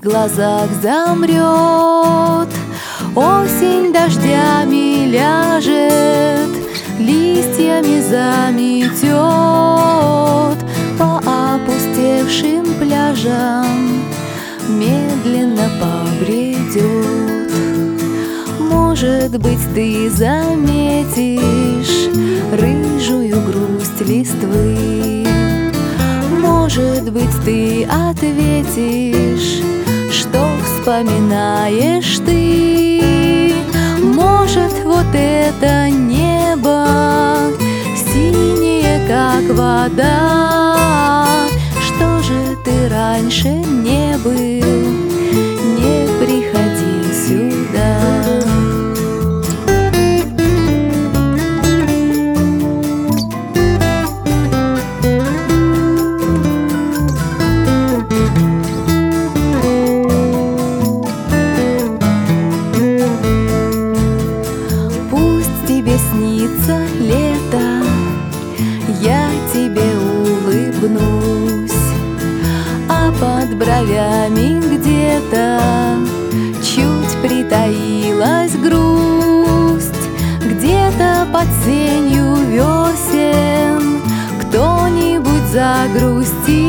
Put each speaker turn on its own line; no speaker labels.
глазах замрет, осень дождями ляжет, листьями заметет, по опустевшим пляжам медленно побредет. Может быть, ты заметишь рыжую грусть листвы, может быть, ты ответишь, что вспоминаешь ты. Может, вот это небо синее, как вода. Что же ты раньше не был, не приходил сюда? Тебе снится лето, я тебе улыбнусь, а под бровями где-то чуть притаилась грусть. Где-то под сенью весен кто-нибудь загрустит.